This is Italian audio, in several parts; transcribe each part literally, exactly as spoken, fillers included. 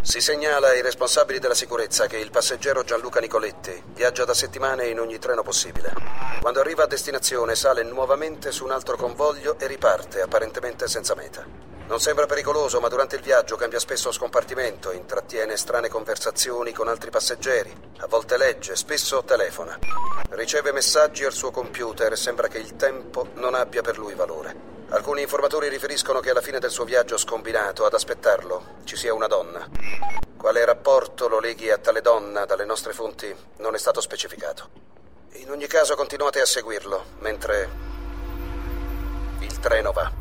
Si segnala ai responsabili della sicurezza che il passeggero Gianluca Nicoletti viaggia da settimane in ogni treno possibile. Quando arriva a destinazione sale nuovamente su un altro convoglio e riparte, apparentemente senza meta. Non sembra pericoloso, ma durante il viaggio cambia spesso scompartimento, intrattiene strane conversazioni con altri passeggeri, a volte legge, spesso telefona. Riceve messaggi al suo computer e sembra che il tempo non abbia per lui valore. Alcuni informatori riferiscono che alla fine del suo viaggio scombinato, ad aspettarlo, ci sia una donna. Quale rapporto lo leghi a tale donna dalle nostre fonti non è stato specificato. In ogni caso continuate a seguirlo, mentre il treno va.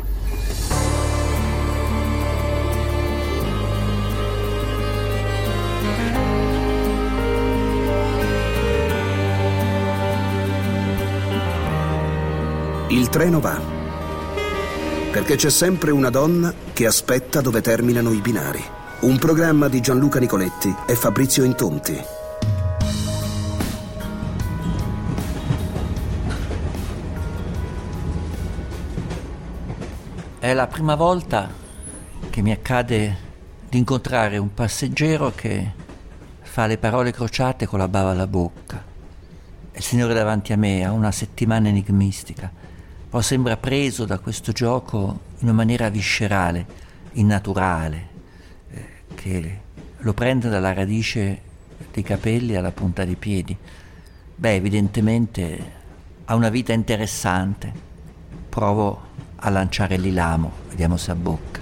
Il treno va. Perché c'è sempre una donna che aspetta dove terminano i binari. Un programma di Gianluca Nicoletti e Fabrizio Intonti. È la prima volta che mi accade di incontrare un passeggero che fa le parole crociate con la bava alla bocca. Il signore davanti a me ha una settimana enigmistica. Però sembra preso da questo gioco in una maniera viscerale, innaturale, eh, che lo prende dalla radice dei capelli alla punta dei piedi. Beh, evidentemente ha una vita interessante. Provo a lanciare l'ilamo, vediamo se abbocca.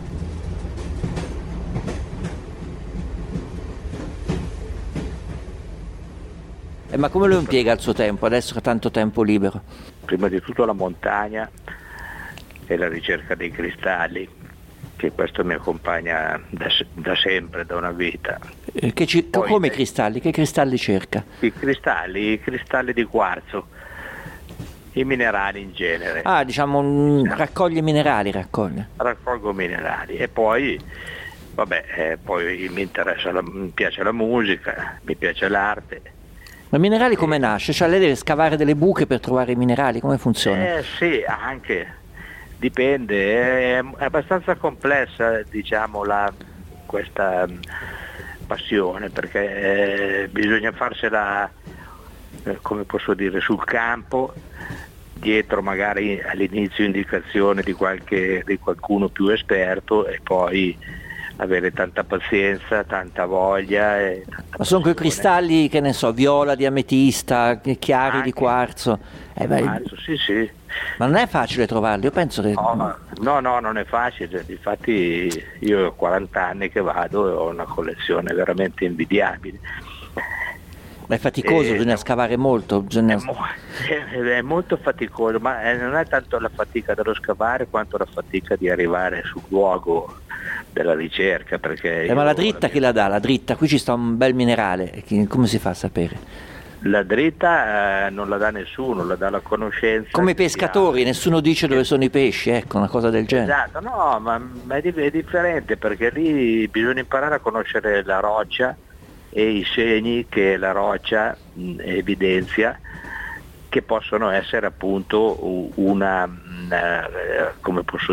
Eh, ma come lo impiega il suo tempo, adesso che ha tanto tempo libero? Prima di tutto la montagna e la ricerca dei cristalli, che questo mi accompagna da, da sempre, da una vita. Eh, che ci, Poi, come i cristalli? Che cristalli cerca? I cristalli, i cristalli di quarzo, i minerali in genere. Ah, diciamo, un, raccoglie minerali, raccoglie. Raccolgo minerali e poi, vabbè, eh, poi mi interessa, la, mi piace la musica, mi piace l'arte. Ma i minerali come nasce? Cioè lei deve scavare delle buche per trovare i minerali? Come funziona? Eh sì, anche, dipende, è, è abbastanza complessa, diciamo, la, questa passione, perché eh, bisogna farsela, eh, come posso dire, sul campo, dietro magari all'inizio indicazione di, qualche, di qualcuno più esperto e poi avere tanta pazienza, tanta voglia. E tanta Ma sono quei passione. Cristalli, che ne so, viola di ametista, chiari Anche, di quarzo. Eh beh, quarzo, sì, sì. Ma non è facile trovarli, io penso che... No, no, no, non è facile, infatti io ho quaranta anni che vado e ho una collezione veramente invidiabile. Ma è faticoso, eh, bisogna scavare molto. Bisogna... È, mo- è, è molto faticoso, ma è, non è tanto la fatica dello scavare quanto la fatica di arrivare sul luogo della ricerca. Perché Eh, ma la dritta chi la dà? La dritta, qui ci sta un bel minerale, chi, come si fa a sapere? La dritta eh, non la dà nessuno, la dà la conoscenza. Come i pescatori, ha... nessuno dice dove sono i pesci, ecco, una cosa del genere. Esatto, no, ma è, di- è differente, perché lì bisogna imparare a conoscere la roccia e i segni che la roccia mh, evidenzia, che possono essere appunto una, una eh, come posso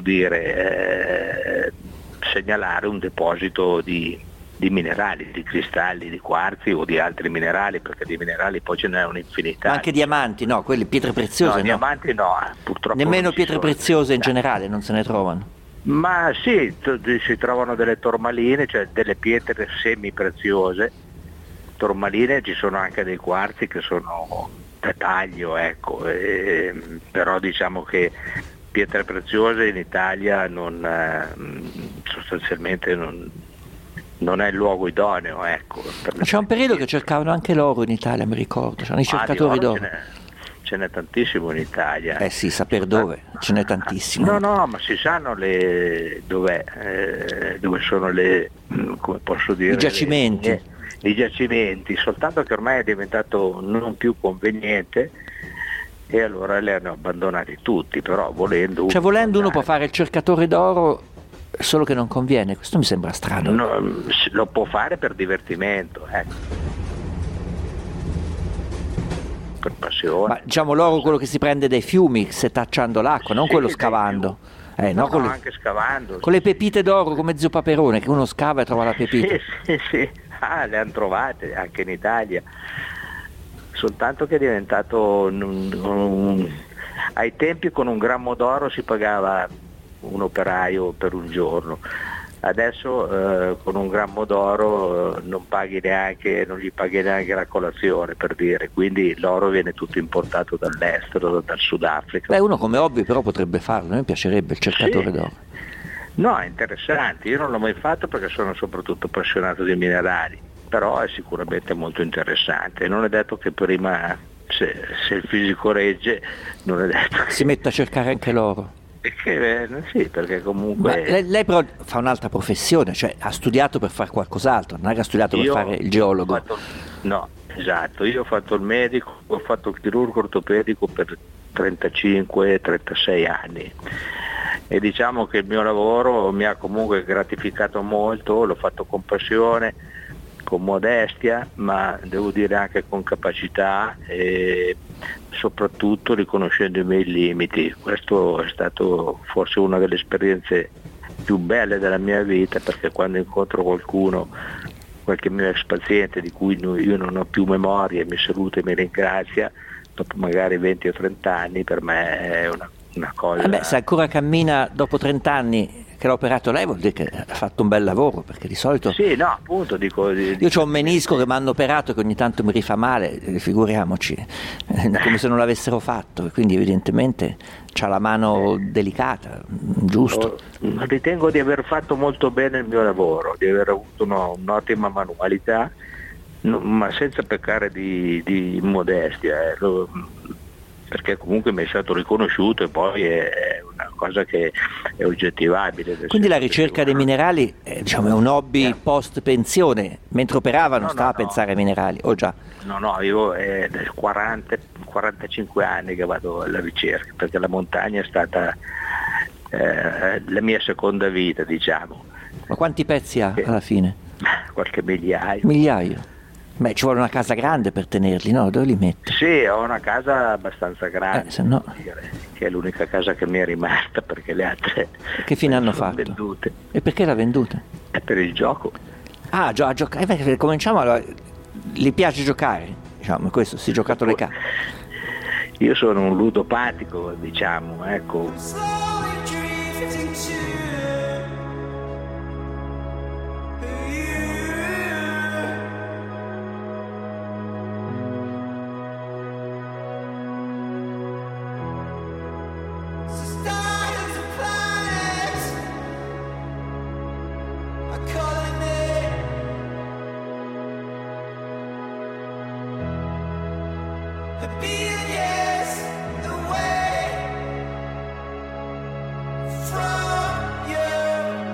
dire, eh, segnalare un deposito di, di minerali, di cristalli, di quarzi o di altri minerali, perché di minerali poi ce n'è un'infinità. Ma anche diamanti, no, quelle pietre preziose no. no. Diamanti no, purtroppo. Nemmeno non ci pietre sono. preziose in generale non se ne trovano. Ma sì, t- si trovano delle tormaline, cioè delle pietre semi-preziose, tormaline, ci sono anche dei quarzi che sono da taglio, ecco, e, però diciamo che pietre preziose in Italia non, eh, sostanzialmente non, non è il luogo idoneo, ecco. Ma c'è un periodo che cercavano anche l'oro in Italia, mi ricordo, c'erano i cercatori d'oro. Ce n'è, ce n'è tantissimo in Italia. Eh sì, saper dove, ce n'è tantissimo. No, no, ma si sanno le dov'è, eh, dove sono le, come posso dire, i giacimenti. Le, i giacimenti, soltanto che ormai è diventato non più conveniente e allora li hanno abbandonati tutti, però volendo... Cioè volendo uno può andare. fare il cercatore d'oro, solo che non conviene, questo mi sembra strano. No, lo può fare per divertimento, ecco. Per passione. Ma diciamo l'oro quello che si prende dai fiumi, setacciando l'acqua, non Sì, quello dai scavando. fiumi. Eh, no, no, con, no, le, anche scavando. con le pepite d'oro come Zio Paperone, che uno scava e trova la pepita. Sì, sì, sì. Ah, le hanno trovate anche in Italia. Soltanto che è diventato un, un, ai tempi con un grammo d'oro si pagava un operaio per un giorno. Adesso eh, con un grammo d'oro eh, non paghi neanche, non gli paghi neanche la colazione, per dire, quindi l'oro viene tutto importato dall'estero, dal Sudafrica. Beh, uno come hobby però potrebbe farlo, a me piacerebbe il cercatore Sì. d'oro. No, è interessante, io non l'ho mai fatto perché sono soprattutto appassionato di minerali, però è sicuramente molto interessante. Non è detto che prima, se, se il fisico regge, non è detto che... Si mette a cercare anche l'oro. Che, eh, sì, perché comunque... Ma lei, lei però fa un'altra professione, cioè ha studiato per fare qualcos'altro, non è che ha studiato per Io fare il geologo. ho fatto- no, esatto, io ho fatto il medico, ho fatto il chirurgo ortopedico per trentacinque trentasei anni e diciamo che il mio lavoro mi ha comunque gratificato molto, l'ho fatto con passione, con modestia, ma devo dire anche con capacità e soprattutto riconoscendo i miei limiti. Questo è stato forse una delle esperienze più belle della mia vita, perché quando incontro qualcuno, qualche mio ex paziente di cui io non ho più memoria, mi saluta e mi ringrazia, dopo magari venti o trenta anni, per me è una, una cosa... Eh beh, se ancora cammina dopo trenta anni che l'ha operato lei, vuol dire che ha fatto un bel lavoro, perché di solito... Sì, no, appunto, dico... Io ho un menisco che mi hanno operato, che ogni tanto mi rifà male, figuriamoci, come se non l'avessero fatto, quindi evidentemente c'ha la mano delicata, giusto? Ritengo di aver fatto molto bene il mio lavoro, di aver avuto uno, un'ottima manualità, no, ma senza peccare di, di modestia, eh, lo, perché comunque mi è stato riconosciuto e poi è, è una cosa che è oggettivabile. Quindi la ricerca dei minerali è, diciamo, è un hobby Eh. post pensione, mentre operava non No, stava no, a pensare ai minerali, o già? No, no, io è da quaranta quarantacinque anni che vado alla ricerca, perché la montagna è stata eh, la mia seconda vita, diciamo. Ma quanti pezzi ha Sì. alla fine? Qualche migliaio. Migliaio? Beh, ci vuole una casa grande per tenerli, no? Dove li mette? Sì, ho una casa abbastanza grande, Eh, se no- devo dire, che è l'unica casa che mi è rimasta, perché le altre Che fine hanno sono fatto? vendute. E perché l'ha venduta? È per il gioco. Ah, gio- a giocare. Eh, beh, cominciamo allora. Gli piace giocare? Diciamo, questo, si è giocato le carte. Io sono un ludopatico, diciamo, ecco. Slowly drifting to you. So stars and planets are calling me. A billion years away from you.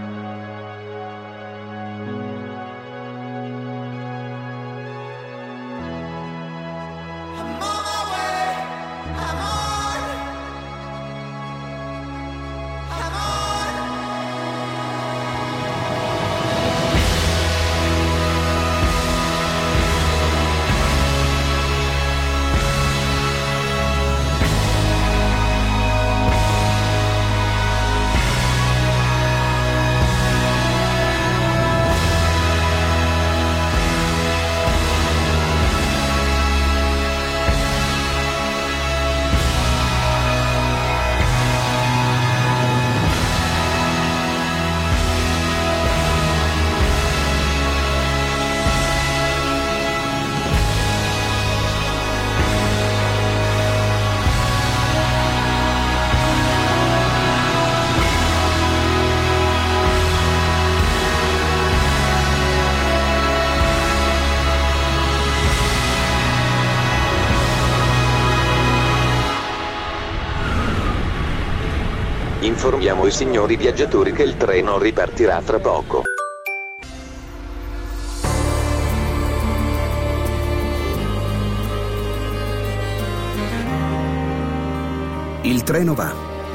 I'm on my way. I'm on. I'm on. Informiamo i signori viaggiatori che il treno ripartirà tra poco. Il treno va.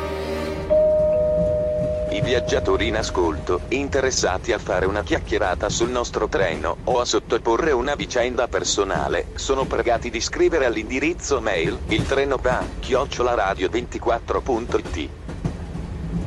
I viaggiatori in ascolto, interessati a fare una chiacchierata sul nostro treno o a sottoporre una vicenda personale, sono pregati di scrivere all'indirizzo mail il treno va chiocciola radio ventiquattro punto it.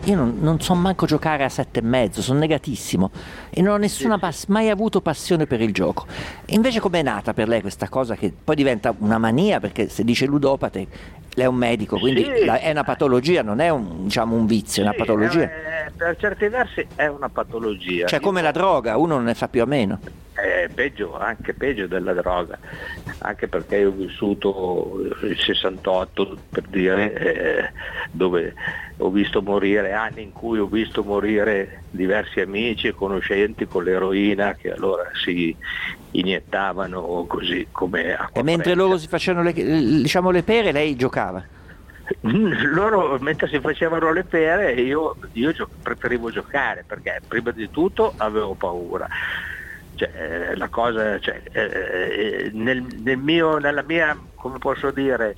io non, non so manco giocare a sette e mezzo, sono negatissimo e non ho nessuna Sì, sì. pass- mai avuto passione per il gioco. E invece com'è nata per lei questa cosa che poi diventa una mania, perché se dice ludopate lei è un medico, quindi Sì. la- è una patologia, non è un, diciamo, un vizio, è una Sì, patologia. è- per certi versi è una patologia. Cioè come la droga, uno non ne fa più a meno. È peggio, anche peggio della droga, anche perché io ho vissuto il sessantotto, per dire, eh, dove ho visto morire, anni in cui ho visto morire diversi amici e conoscenti con l'eroina che allora si iniettavano così come acqua E mentre fresca. loro si facevano le, diciamo, le pere, lei giocava. Loro mentre si facevano le pere io, io gio- preferivo giocare perché prima di tutto avevo paura. Cioè, eh, la cosa, cioè, eh, eh, nel, nel mio, nella mia, come posso dire,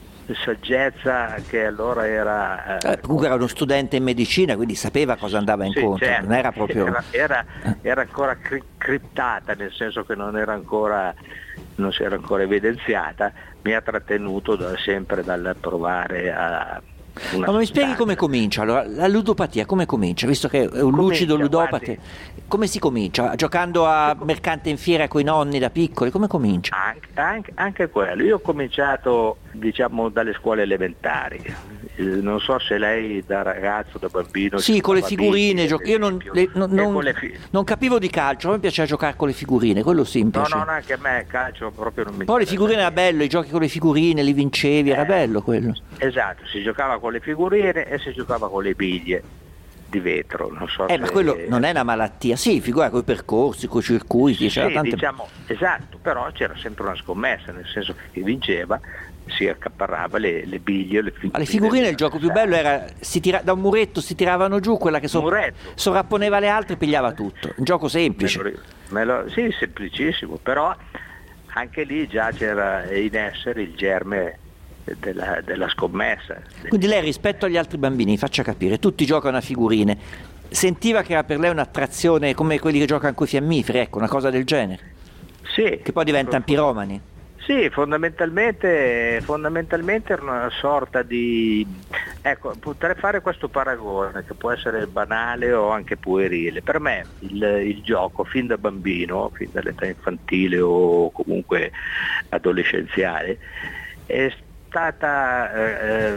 saggezza che allora era... Eh, comunque era uno studente in medicina, quindi sapeva cosa andava Sì, incontro, certo. non era proprio... Era, era- era ancora cri- criptata, nel senso che non era ancora, non si era ancora evidenziata, mi ha trattenuto da, sempre dal provare a... una Ma mi spieghi sostanza. come comincia? Allora, la ludopatia come comincia? Visto che è un Comincia, lucido ludopate, guardi. come si comincia? Giocando a mercante in fiera con i nonni da piccoli, come comincia? Anche, anche- anche quello, io ho cominciato diciamo dalle scuole elementari. Eh, non so se lei da ragazzo, da bambino... Sì, con le giocava figurine, bene, gio- per io non, esempio, le- non- e non- con le fi- non capivo di calcio, a me piaceva giocare con le figurine, quello sì mi No, piaceva. no, no, anche a me calcio proprio non mi Poi le interessa. figurine era bello, i giochi con le figurine, li vincevi, era Eh. bello quello. Esatto, si giocava con le figurine e si giocava con le biglie di vetro, non so Eh, se... ma quello non è una malattia, sì, figura con i percorsi, con i circuiti, Sì, c'era tante... diciamo, esatto, però c'era sempre una scommessa, nel senso che chi vinceva si accaparrava le, le biglie, le figurine. Ma le figurine il gioco più bello era si tira- da un muretto si tiravano giù, quella che so- Muretto. sovrapponeva le altre pigliava tutto. Un gioco semplice. Me lo- me lo- sì, semplicissimo, però anche lì già c'era in essere il germe della, della scommessa. Quindi lei rispetto agli altri bambini, faccia capire, tutti giocano a figurine, sentiva che era per lei un'attrazione come quelli che giocano coi fiammiferi, ecco, una cosa del genere, Sì, che poi diventano piromani. Sì, fondamentalmente, fondamentalmente era una sorta di... Ecco, potrei fare questo paragone che può essere banale o anche puerile. Per me il, il gioco fin da bambino, fin dall'età infantile o comunque adolescenziale, è stata... Eh,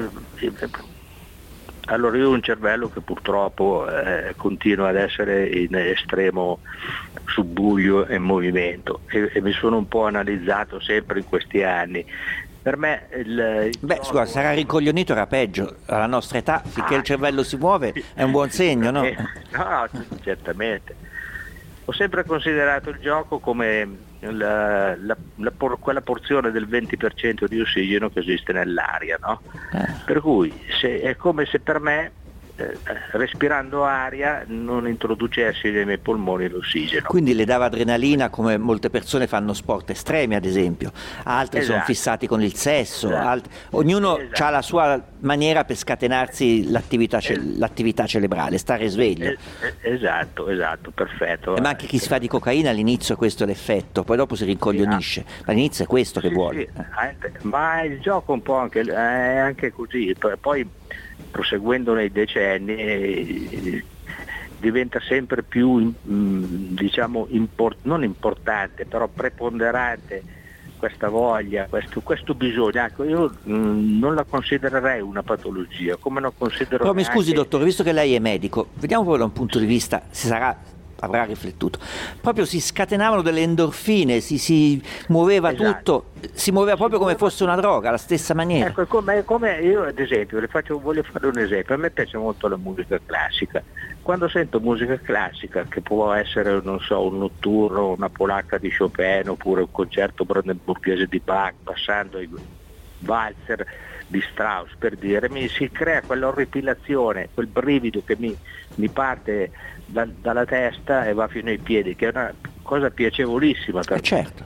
eh, allora io ho un cervello che purtroppo eh, continua ad essere in estremo subbuglio e movimento e, e mi sono un po' analizzato sempre in questi anni. Per me il, il Beh, gioco- scusa, sarà rincoglionito, era peggio, alla nostra età, finché Ah. il cervello si muove è un buon segno, no? Eh, no, certamente. Ho sempre considerato il gioco come la- la- la por- quella porzione del venti per cento di ossigeno che esiste nell'aria, no? Eh. Per cui se- è come se per me eh, respirando aria non introducessi nei miei polmoni l'ossigeno. Quindi le dava adrenalina come molte persone fanno sport estremi ad esempio, altri sono Esatto. fissati con il sesso, Esatto. altri- ognuno Esatto. ha la sua maniera per scatenarsi l'attività, ce- Es- l'attività cerebrale, stare sveglio. Eh, eh, esatto, esatto, perfetto. Eh, ma anche chi si fa di cocaina all'inizio questo è l'effetto, poi dopo si rincoglionisce, ma all'inizio è questo che Sì, vuole. sì, anche- ma il gioco un po' anche, è anche così, P- poi proseguendo nei decenni eh, diventa sempre più mm, diciamo import- non importante, però preponderante questa voglia, questo, questo bisogno. Ecco, io mm, non la considererei una patologia, come non considero Però mi scusi neanche- dottore, visto che lei è medico, vediamo poi da un punto di vista, si sarà, avrà riflettuto, proprio si scatenavano delle endorfine, si, si muoveva Esatto. tutto, si muoveva proprio come fosse una droga, alla stessa maniera. Ecco, come, come io ad esempio, le faccio, voglio fare un esempio, a me piace molto la musica classica. Quando sento musica classica, che può essere, non so, un notturno, una polacca di Chopin, oppure un concerto brandeburghese di Bach, passando ai valzer di Strauss, per dire, mi si crea quell'orripilazione, quel brivido che mi, mi parte da- dalla testa e va fino ai piedi, che è una cosa piacevolissima per Eh me. certo.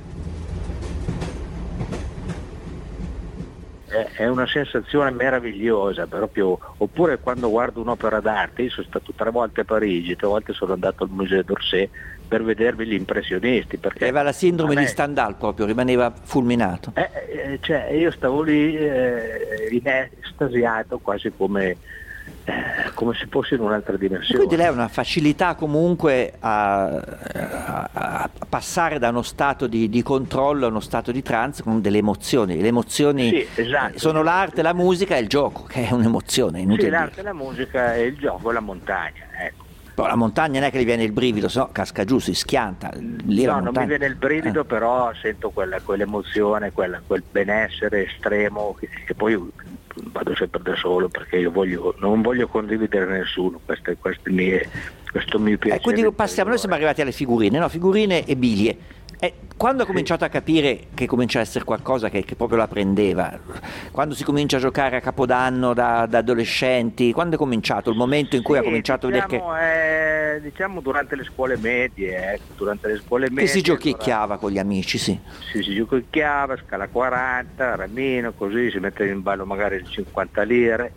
È è una sensazione meravigliosa, proprio. Oppure quando guardo un'opera d'arte, io sono stato tre volte a Parigi, tre volte sono andato al Musée d'Orsay per vedervi gli impressionisti, perché Aveva la sindrome a me- di Stendhal proprio, rimaneva fulminato. eh, eh, cioè, io stavo lì eh, in estasiato, quasi come eh, come se fosse in un'altra dimensione. Quindi lei ha una facilità comunque a, a, a passare da uno stato di, di controllo a uno stato di trance con delle emozioni. Le emozioni Sì, esatto. sono l'arte, la musica e il gioco, che è un'emozione. Inutile Sì, dire. l'arte, la musica e il gioco, la montagna, ecco. Poi la montagna non è che gli viene il brivido, se no casca giù, si schianta. Lì la No, non montagna- mi viene il brivido, Eh. però sento quella, quell'emozione, quella, quel benessere estremo che, che poi io vado sempre da solo perché io voglio, non voglio condividere nessuno queste, queste mie, questo mio piacere. Eh, quindi passiamo, noi siamo arrivati alle figurine, no? Figurine e bilie. Eh, quando ha cominciato a capire che comincia a essere qualcosa che, che proprio la prendeva? Quando si comincia a giocare a Capodanno da, da adolescenti? Quando è cominciato il momento in cui Sì, ha cominciato diciamo, a vedere eh, diciamo durante le scuole medie, ecco, durante le scuole che, medie che si giochicchiava con gli amici, sì. Si, si giochicchiava, scala quaranta, ramino, così si metteva in ballo magari le cinquanta lire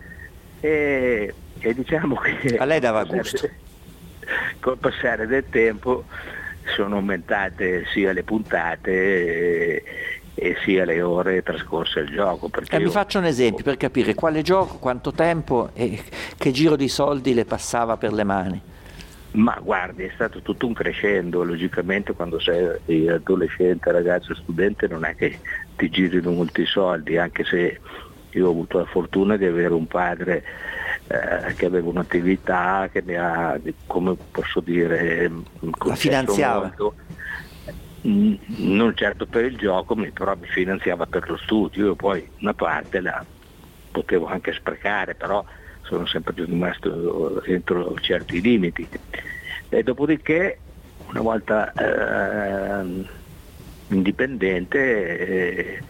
e, e diciamo che A lei dava col passare- gusto. Col passare del tempo sono aumentate sia le puntate e, e sia le ore trascorse al gioco. Perché E mi io- faccio un esempio per capire quale gioco, quanto tempo e che giro di soldi le passava per le mani. Ma guardi, è stato tutto un crescendo, logicamente quando sei adolescente, ragazzo, studente non è che ti girino molti soldi, anche se io ho avuto la fortuna di avere un padre eh, che aveva un'attività che mi ha, come posso dire, concesso finanziava. molto. Mm, non certo per il gioco, mi- però mi finanziava per lo studio, io poi una parte la potevo anche sprecare, però sono sempre rimasto entro certi limiti. E dopodiché, una volta eh, indipendente, eh,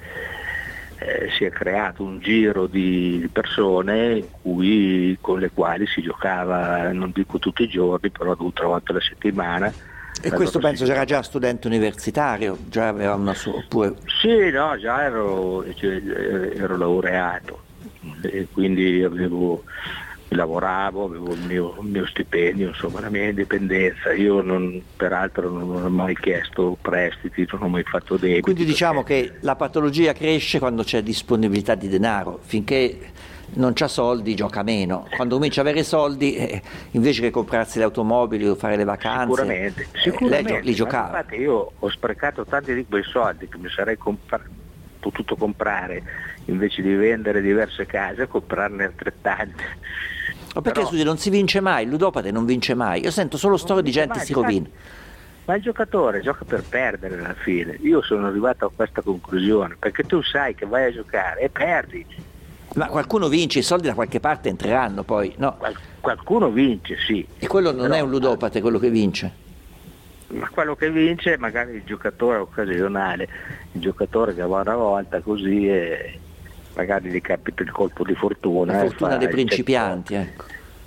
eh, si è creato un giro di persone in cui, con le quali si giocava, non dico tutti i giorni, però due o tre volte alla settimana. E questo penso che era già studente universitario, già aveva una sua, oppure Sì, no, già ero, cioè, ero laureato e quindi avevo, lavoravo, avevo il mio, il mio stipendio, insomma la mia indipendenza. Io non, peraltro non ho mai chiesto prestiti, non ho mai fatto debiti. quindi diciamo perché- che la patologia cresce quando c'è disponibilità di denaro, finché non c'ha soldi gioca meno, quando comincia a avere soldi eh, invece che comprarsi le automobili o fare le vacanze Sicuramente, eh, sicuramente. lei gio- li Ma giocava. infatti io ho sprecato tanti di quei soldi che mi sarei compra- potuto comprare invece di vendere diverse case, comprarne altrettante. Ma perché Però- scusi, non si vince mai, il ludopate non vince mai, io sento solo storie di gente Ma che si infatti- rovina. Ma il giocatore gioca per perdere alla fine. Io sono arrivato a questa conclusione, perché tu sai che vai a giocare e perdi. Ma qualcuno vince, i soldi da qualche parte entreranno poi, no? Qual- qualcuno vince, sì. E quello non Però- è un ludopate quello che vince. Ma quello che vince è magari il giocatore occasionale, il giocatore che va una volta così e magari gli capita il colpo di fortuna. La e fortuna fa dei il principianti, ecco.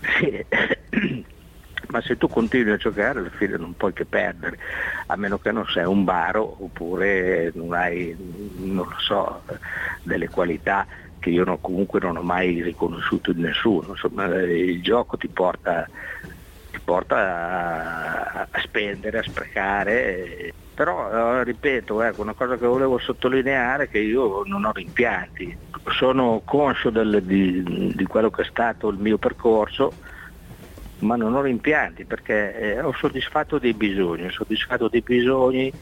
Sì. Ma se tu continui a giocare alla fine non puoi che perdere, a meno che non sei un baro oppure non hai, non lo so, delle qualità che io non- comunque non ho mai riconosciuto in nessuno. Insomma, il gioco ti porta, ti porta a, a spendere, a sprecare, però eh, ripeto, ecco, una cosa che volevo sottolineare è che io non ho rimpianti, sono conscio del- di, di quello che è stato il mio percorso, ma non ho rimpianti perché eh, ho soddisfatto dei bisogni, ho soddisfatto dei bisogni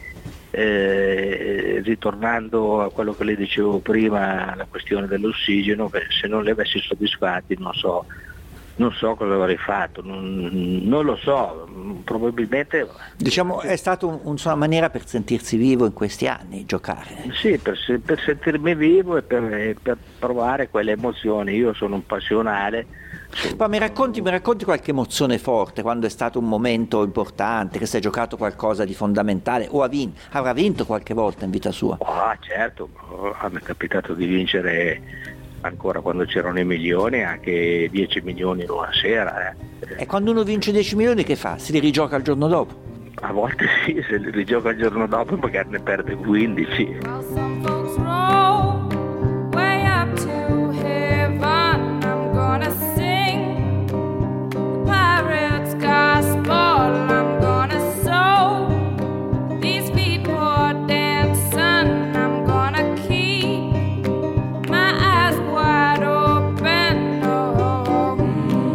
eh, ritornando a quello che le dicevo prima, la questione dell'ossigeno, che se non li avessi soddisfatti non so, non so cosa avrei fatto, non, non lo so, probabilmente Diciamo è stata un, un- una maniera per sentirsi vivo in questi anni, giocare. sì, per, se- per sentirmi vivo e per, e per provare quelle emozioni. Io sono un passionale. Ma mi racconti, mi racconti qualche emozione forte, quando è stato un momento importante, che si è giocato qualcosa di fondamentale o ha vinto, avrà vinto qualche volta in vita sua? Ah, certo, a me è capitato di vincere ancora quando c'erano i milioni, anche dieci milioni in una sera. eh. E quando uno vince dieci milioni che fa? Si li rigioca il giorno dopo? A volte sì, se li rigioca il giorno dopo magari ne perde quindici. Well, some folks roll way up to heaven. I'm gonna sing the pirate's gospel. I'm gonna sow these feet for dancing. I'm gonna keep my eyes wide open. Oh,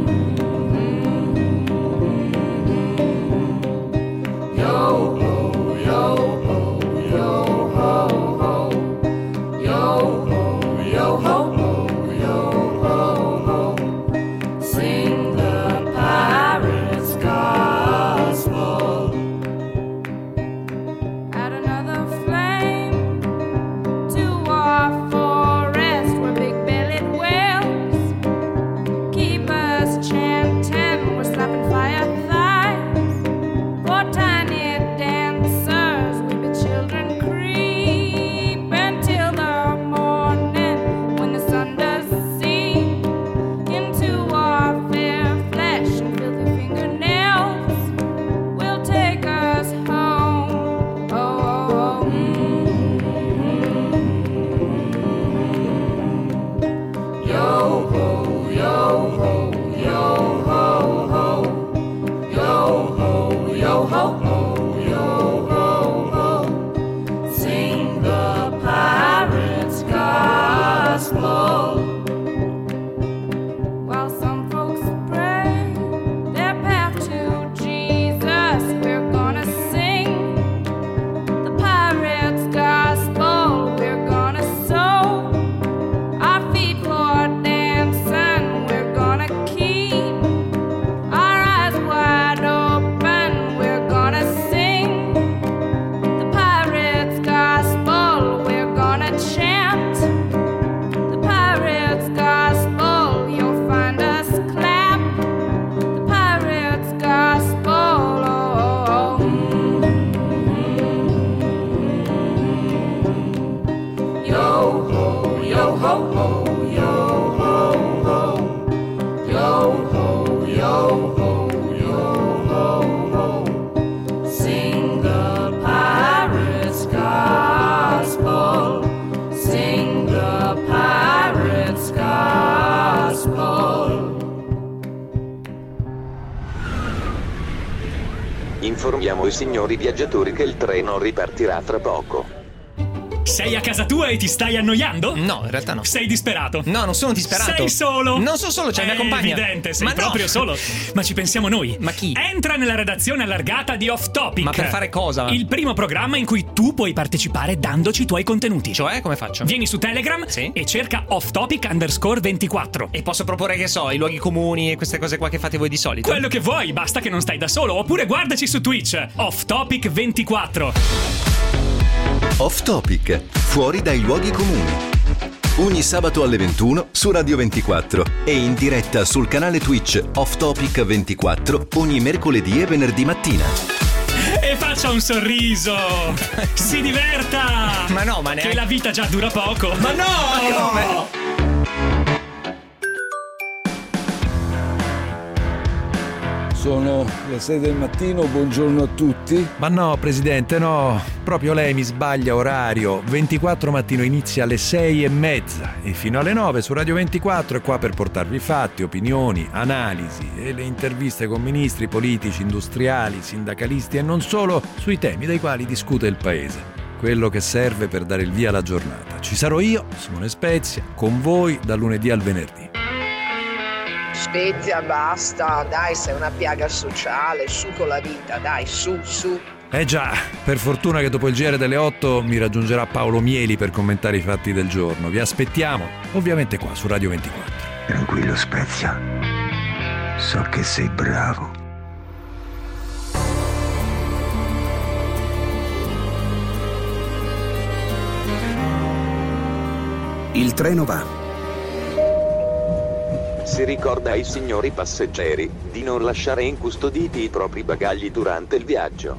Yo ho, yo ho, yo ho ho. Sing the pirate's gospel. Sing the pirate's gospel. Informiamo i signori viaggiatori che il treno ripartirà tra poco. Sei a casa tua e ti stai annoiando? No, in realtà no. Sei disperato? No, non sono disperato. Sei solo? Non sono solo, c'è È mia compagna. evidente, sei Ma no. proprio solo. Ma ci pensiamo noi. Ma chi? Entra nella redazione allargata di Off Topic. Ma per fare cosa? Il primo programma in cui tu puoi partecipare dandoci i tuoi contenuti. Cioè, come faccio? Vieni su Telegram Sì. e cerca Off Topic underscore ventiquattro. E posso proporre, che so, i luoghi comuni e queste cose qua che fate voi di solito? Quello che vuoi, basta che non stai da solo. Oppure guardaci su Twitch, Off Topic ventiquattro. Off Topic, fuori dai luoghi comuni. Ogni sabato alle ventuno su Radio ventiquattro e in diretta sul canale Twitch Off Topic ventiquattro ogni mercoledì e venerdì mattina. E faccia un sorriso. Si diverta. Ma no, ma neanche... Che la vita già dura poco. Ma no, ma come? Sono le sei del mattino, buongiorno a tutti. Ma no, Presidente, no. Proprio lei mi sbaglia orario. ventiquattro mattino inizia alle sei e mezza e fino alle nove su Radio ventiquattro è qua per portarvi fatti, opinioni, analisi e le interviste con ministri, politici, industriali, sindacalisti e non solo sui temi dei quali discute il Paese. Quello che serve per dare il via alla giornata. Ci sarò io, Simone Spezia, con voi dal lunedì al venerdì. Spezia, basta, dai, sei una piaga sociale, su con la vita, dai, su, su. Eh già, per fortuna che dopo il G R delle otto mi raggiungerà Paolo Mieli per commentare i fatti del giorno. Vi aspettiamo, ovviamente qua su Radio ventiquattro. Tranquillo Spezia, so che sei bravo. Il treno va. Si ricorda ai signori passeggeri di non lasciare incustoditi i propri bagagli durante il viaggio.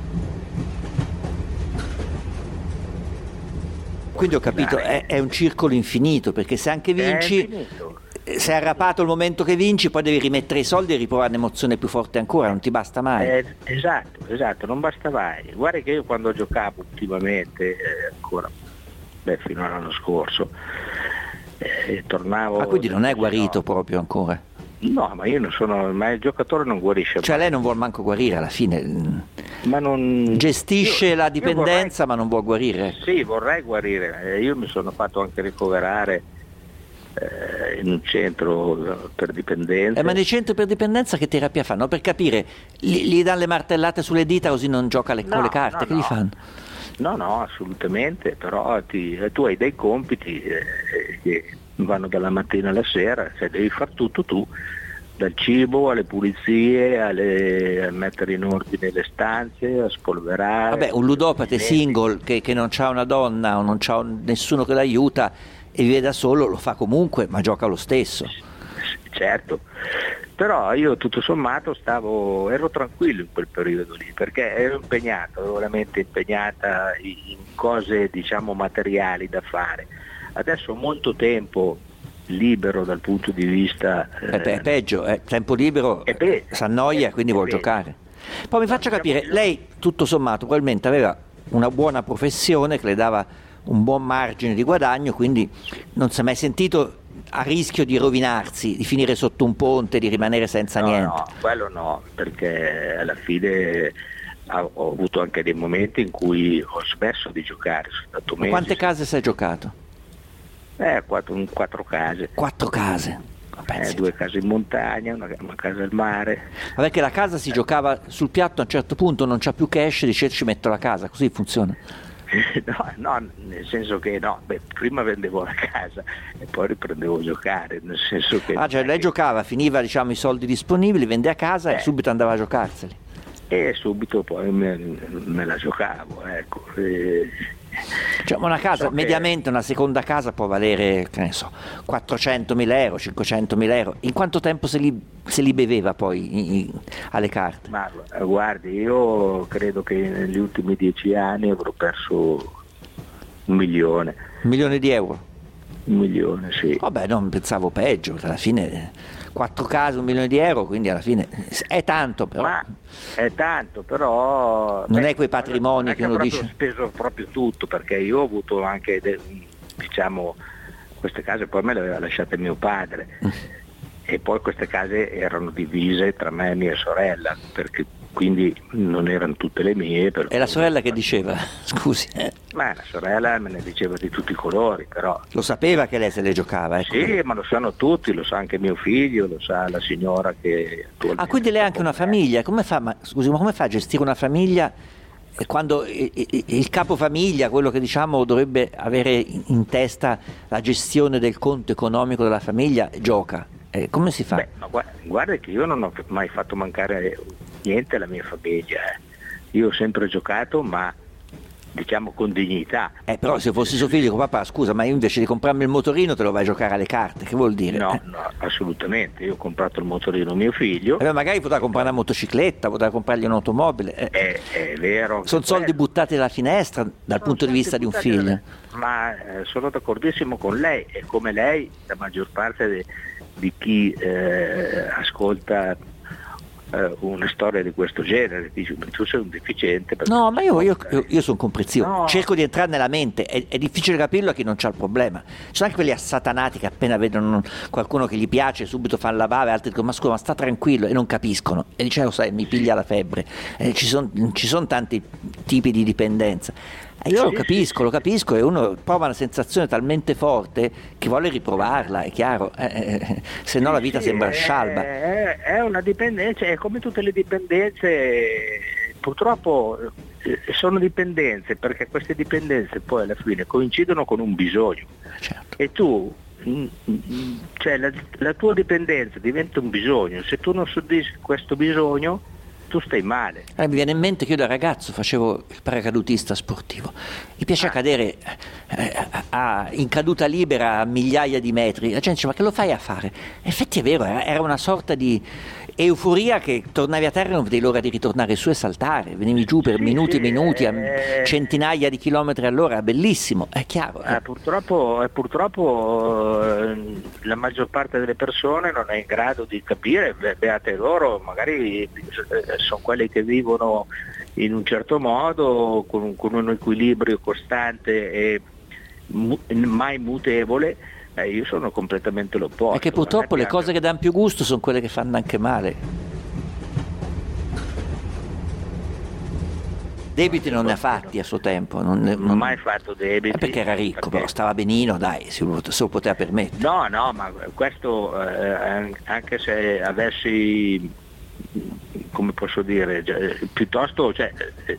Quindi ho capito, è, è un circolo infinito, perché se anche vinci, sei arrapato il momento che vinci, poi devi rimettere i soldi e riprovare un'emozione più forte ancora, non ti basta mai. Eh, esatto, esatto, non basta mai. Guarda che io quando giocavo ultimamente, eh, ancora, beh, fino all'anno scorso, eh, tornavo... Ma quindi non è guarito no. proprio ancora? No, ma io non sono, ma il giocatore non guarisce. Cioè mai. Lei non vuol manco guarire alla fine, ma non... gestisce io, la dipendenza vorrei... ma non vuol guarire. Sì, vorrei guarire, io mi sono fatto anche ricoverare eh, in un centro per dipendenza. Eh, ma nei centri per dipendenza che terapia fanno? Per capire, gli, gli danno le martellate sulle dita così non gioca le, no, con le carte, no, che no. gli fanno? No, no, assolutamente, però ti, tu hai dei compiti eh, che vanno dalla mattina alla sera, cioè devi far tutto tu, dal cibo alle pulizie, alle, a mettere in ordine le stanze, a spolverare. Vabbè, un ludopate single che, che non c'ha una donna o non c'ha nessuno che l'aiuta e vive da solo, lo fa comunque, ma gioca lo stesso. Certo, però io tutto sommato stavo, ero tranquillo in quel periodo lì, perché ero impegnato, ero veramente impegnata in cose diciamo materiali da fare. Adesso ho molto tempo libero dal punto di vista... Eh, eh, è peggio, è tempo libero, pe- si annoia, quindi vuol peggio. giocare. Poi mi faccia capire, lei tutto sommato probabilmente aveva una buona professione che le dava un buon margine di guadagno, quindi non si è mai sentito a rischio di rovinarsi, di finire sotto un ponte, di rimanere senza no, niente. No, quello no, perché alla fine ho avuto anche dei momenti in cui ho smesso di giocare. Sono stato mesi. Quante case sei giocato? Eh, quattro, quattro case. Quattro case? Eh, due case in montagna, una, una casa al mare. Ma perché la casa si eh. giocava sul piatto, a un certo punto non c'ha più cash, dice ci metto la casa, così funziona? No, no, nel senso che no, beh, prima vendevo la casa e poi riprendevo a giocare, nel senso che... Ah, cioè lei giocava, finiva diciamo i soldi disponibili, vendeva a casa eh. e subito andava a giocarseli. E subito poi me, me la giocavo, ecco. E... Cioè una casa, so mediamente che... una seconda casa può valere, che ne so, quattrocentomila euro, cinquecentomila euro. In quanto tempo se li, se li beveva poi in, in, alle carte? Ma guardi, io credo che negli ultimi dieci anni avrò perso un milione. Un milione di euro? Un milione, sì. Vabbè, non pensavo peggio, alla fine quattro case, un milione di euro, quindi alla fine è tanto però. Ma è tanto, però... Non beh, è quei patrimoni non è che uno proprio dice... Ho speso proprio tutto, perché io ho avuto anche, de- diciamo, queste case poi me le aveva lasciate mio padre. Mm. E poi queste case erano divise tra me e mia sorella, perché quindi non erano tutte le mie. E la sorella che diceva? Scusi. Eh. Ma la sorella me ne diceva di tutti i colori, però. Lo sapeva che lei se le giocava? Ecco. Sì, ma lo sanno tutti, lo sa anche mio figlio, lo sa la signora che attualmente... Ah, quindi lei ha anche una famiglia, come fa, ma, scusi, ma come fa a gestire una famiglia quando il capofamiglia, quello che diciamo dovrebbe avere in testa la gestione del conto economico della famiglia, gioca? Eh, come si fa? Beh, ma guarda, guarda che io non ho mai fatto mancare niente alla mia famiglia, eh. Io ho sempre giocato, ma diciamo con dignità. Eh, però se fossi suo figlio, papà, scusa, ma io invece di comprarmi il motorino te lo vai a giocare alle carte, che vuol dire? No, eh? no, assolutamente, io ho comprato il motorino a mio figlio. Eh, magari potrà comprare una motocicletta, potrà comprargli un'automobile. Eh. È, è vero. Sono soldi buttati dalla finestra dal no, punto di vista di un figlio. Da... Ma eh, sono d'accordissimo con lei, e come lei la maggior parte de... di chi eh, ascolta eh, una storia di questo genere dice: tu sei un deficiente. No, ma io, io, io, io sono comprensivo, no. Cerco di entrare nella mente, è, è difficile capirlo a chi non c'ha il problema. Ci sono anche quelli assatanati che appena vedono qualcuno che gli piace subito fanno lavare, altri dicono: ma scusa, ma sta tranquillo, e non capiscono, e dice: lo sai, mi piglia la febbre. Eh, ci sono ci son tanti tipi di dipendenza. Io sì, lo capisco, sì, lo capisco, e uno prova una sensazione talmente forte che vuole riprovarla, è chiaro, eh, eh, se no la vita sì, sembra è, scialba. È, è una dipendenza, è come tutte le dipendenze, purtroppo eh, sono dipendenze, perché queste dipendenze poi alla fine coincidono con un bisogno. Certo. E tu, mh, mh, cioè la, la tua dipendenza diventa un bisogno, se tu non soddisfi questo bisogno tu stai male. Allora, mi viene in mente che io da ragazzo facevo il paracadutista sportivo, mi piace ah. cadere eh, a, in caduta libera a migliaia di metri, la gente dice: ma che lo fai a fare? In effetti è vero, era, era una sorta di euforia che tornavi a terra e non vedevi l'ora di ritornare su e saltare, venivi giù per sì, minuti e sì, minuti eh... a centinaia di chilometri all'ora, bellissimo, è chiaro. Eh, purtroppo, eh, purtroppo eh, la maggior parte delle persone non è in grado di capire, beate loro, magari eh, sono quelli che vivono in un certo modo, con, con un equilibrio costante e mu- mai mutevole. Eh, io sono completamente l'opposto. È che purtroppo le cose che danno più gusto sono quelle che fanno anche male. Debiti non ne ha fatti a suo tempo, non non ho mai fatto debiti. Perché era ricco, perché... però stava benino, dai, se lo poteva permettere. No, no, ma questo eh, anche se avessi, come posso dire, piuttosto, cioè,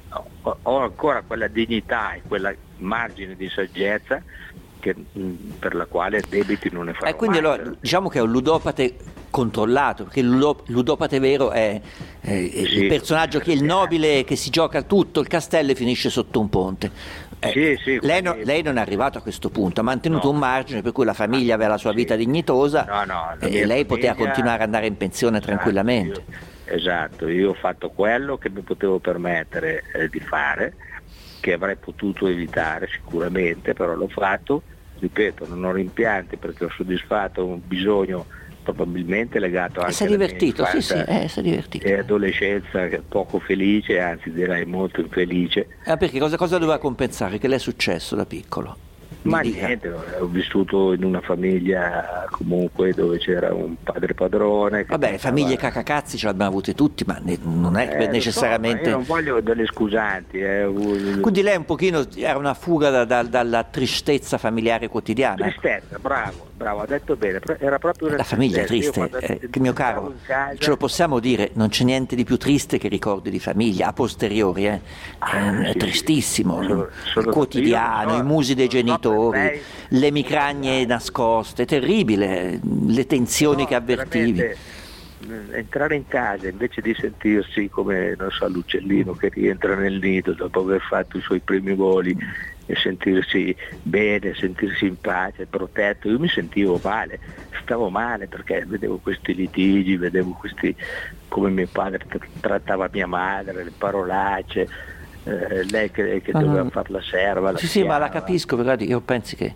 ho ancora quella dignità e quella margine di saggezza che, per la quale debiti non ne farò eh, quindi mai. Allora, diciamo che è un ludopate controllato, perché il ludopate vero è, è sì, il personaggio che è il nobile che si gioca tutto il castello e finisce sotto un ponte. Eh, sì, sì, lei, no, lei non è arrivato a questo punto, ha mantenuto no. un margine per cui la famiglia aveva la sua vita sì. dignitosa no, no, e lei famiglia... poteva continuare ad andare in pensione esatto, tranquillamente. Io, esatto, io ho fatto quello che mi potevo permettere eh, di fare, che avrei potuto evitare sicuramente, però l'ho fatto, ripeto, non ho rimpianti perché ho soddisfatto un bisogno probabilmente legato anche si è divertito, sì, sì, eh, si è divertito. E adolescenza poco felice, anzi direi molto infelice. Ah, perché cosa, cosa doveva compensare? Che le è successo da piccolo? Ma niente, ho vissuto in una famiglia comunque dove c'era un padre padrone. Vabbè, famiglie cacacazzi ce l'abbiamo avute tutti, ma ne, non è eh, necessariamente... So, io non voglio delle scusanti. Eh. Quindi lei un pochino era una fuga da, da, dalla tristezza familiare quotidiana. Tristezza, bravo, bravo, ha detto bene, era proprio una la famiglia è triste, eh, che mio caro, casa... ce lo possiamo dire, non c'è niente di più triste che ricordi di famiglia, a posteriori, eh. ah, è sì, tristissimo, sì. Sono, sono il quotidiano, so, i musi dei genitori. Lei... le emicragne nascoste, è terribile, le tensioni no, che avvertivi. Entrare in casa invece di sentirsi come, non so, l'uccellino che rientra nel nido dopo aver fatto i suoi primi voli e sentirsi bene, sentirsi in pace, protetto, io mi sentivo male, stavo male perché vedevo questi litigi, vedevo questi come mio padre trattava mia madre, le parolacce. Eh, lei che, che doveva no, fare la serva la sì sì ma la capisco, però io penso che